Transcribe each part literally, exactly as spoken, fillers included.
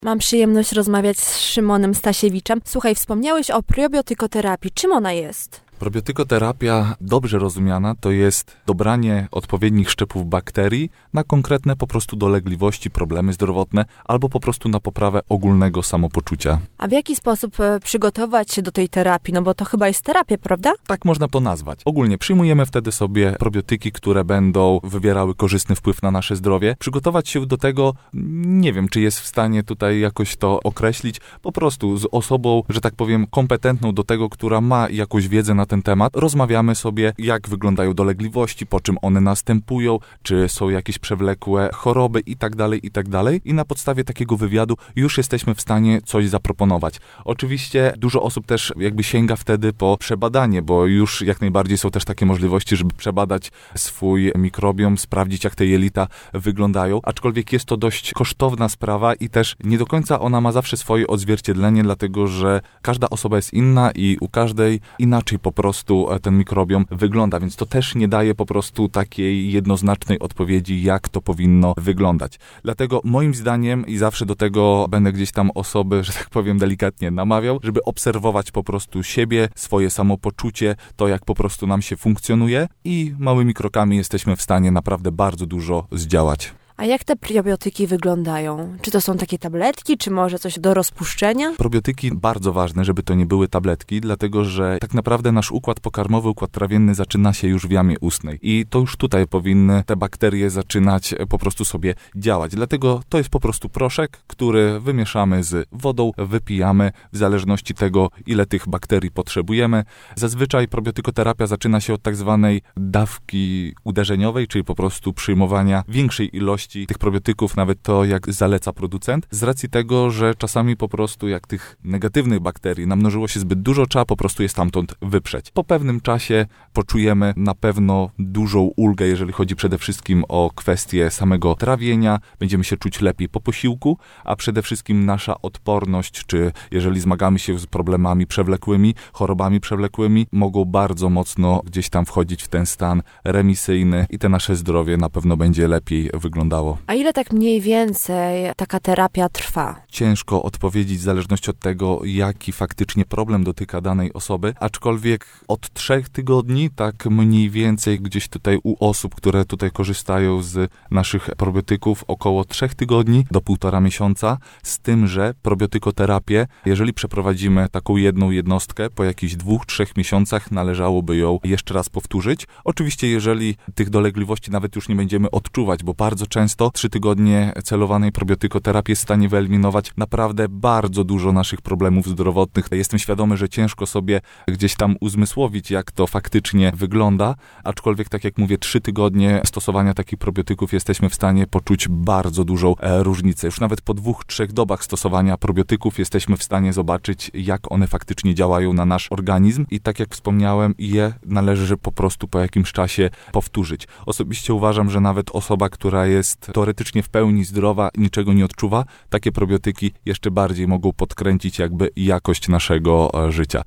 Mam przyjemność rozmawiać z Szymonem Stasiewiczem. Słuchaj, wspomniałeś o probiotykoterapii. Czym ona jest? Probiotykoterapia, dobrze rozumiana, to jest dobranie odpowiednich szczepów bakterii na konkretne po prostu dolegliwości, problemy zdrowotne albo po prostu na poprawę ogólnego samopoczucia. A w jaki sposób przygotować się do tej terapii? No bo to chyba jest terapia, prawda? Tak można to nazwać. Ogólnie przyjmujemy wtedy sobie probiotyki, które będą wywierały korzystny wpływ na nasze zdrowie. Przygotować się do tego, nie wiem, czy jest w stanie tutaj jakoś to określić, po prostu z osobą, że tak powiem, kompetentną do tego, która ma jakąś wiedzę na ten temat. Rozmawiamy sobie, jak wyglądają dolegliwości, po czym one następują, czy są jakieś przewlekłe choroby i tak dalej, i tak dalej. I na podstawie takiego wywiadu już jesteśmy w stanie coś zaproponować. Oczywiście dużo osób też jakby sięga wtedy po przebadanie, bo już jak najbardziej są też takie możliwości, żeby przebadać swój mikrobiom, sprawdzić, jak te jelita wyglądają, aczkolwiek jest to dość kosztowna sprawa i też nie do końca ona ma zawsze swoje odzwierciedlenie, dlatego że każda osoba jest inna i u każdej inaczej po prostu ten mikrobiom wygląda, więc to też nie daje po prostu takiej jednoznacznej odpowiedzi, jak to powinno wyglądać. Dlatego moim zdaniem i zawsze do tego będę gdzieś tam osoby, że tak powiem delikatnie namawiał, żeby obserwować po prostu siebie, swoje samopoczucie, to jak po prostu nam się funkcjonuje i małymi krokami jesteśmy w stanie naprawdę bardzo dużo zdziałać. A jak te probiotyki wyglądają? Czy to są takie tabletki, czy może coś do rozpuszczenia? Probiotyki bardzo ważne, żeby to nie były tabletki, dlatego że tak naprawdę nasz układ pokarmowy, układ trawienny zaczyna się już w jamie ustnej i to już tutaj powinny te bakterie zaczynać po prostu sobie działać. Dlatego to jest po prostu proszek, który wymieszamy z wodą, wypijamy w zależności tego, ile tych bakterii potrzebujemy. Zazwyczaj probiotykoterapia zaczyna się od tak zwanej dawki uderzeniowej, czyli po prostu przyjmowania większej ilości tych probiotyków, nawet to jak zaleca producent, z racji tego, że czasami po prostu jak tych negatywnych bakterii namnożyło się zbyt dużo, trzeba po prostu je stamtąd wyprzeć. Po pewnym czasie poczujemy na pewno dużą ulgę, jeżeli chodzi przede wszystkim o kwestię samego trawienia, będziemy się czuć lepiej po posiłku, a przede wszystkim nasza odporność, czy jeżeli zmagamy się z problemami przewlekłymi, chorobami przewlekłymi, mogą bardzo mocno gdzieś tam wchodzić w ten stan remisyjny i te nasze zdrowie na pewno będzie lepiej wyglądało. A ile tak mniej więcej taka terapia trwa? Ciężko odpowiedzieć w zależności od tego, jaki faktycznie problem dotyka danej osoby, aczkolwiek od trzech tygodni, tak mniej więcej gdzieś tutaj u osób, które tutaj korzystają z naszych probiotyków, około trzech tygodni do półtora miesiąca, z tym, że probiotykoterapię, jeżeli przeprowadzimy taką jedną jednostkę, po jakichś dwóch, trzech miesiącach należałoby ją jeszcze raz powtórzyć. Oczywiście, jeżeli tych dolegliwości nawet już nie będziemy odczuwać, bo bardzo często trzy tygodnie celowanej probiotykoterapii jest w stanie wyeliminować naprawdę bardzo dużo naszych problemów zdrowotnych. Jestem świadomy, że ciężko sobie gdzieś tam uzmysłowić, jak to faktycznie wygląda, aczkolwiek tak jak mówię, trzy tygodnie stosowania takich probiotyków jesteśmy w stanie poczuć bardzo dużą e, różnicę. Już nawet po dwóch, trzech dobach stosowania probiotyków jesteśmy w stanie zobaczyć, jak one faktycznie działają na nasz organizm i tak jak wspomniałem, je należy po prostu po jakimś czasie powtórzyć. Osobiście uważam, że nawet osoba, która jest teoretycznie w pełni zdrowa i niczego nie odczuwa, takie probiotyki jeszcze bardziej mogą podkręcić jakby jakość naszego życia.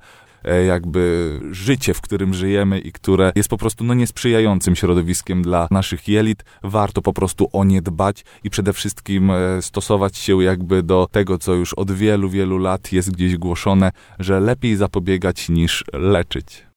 Jakby życie, w którym żyjemy i które jest po prostu no niesprzyjającym środowiskiem dla naszych jelit. Warto po prostu o nie dbać i przede wszystkim stosować się jakby do tego, co już od wielu, wielu lat jest gdzieś głoszone, że lepiej zapobiegać niż leczyć.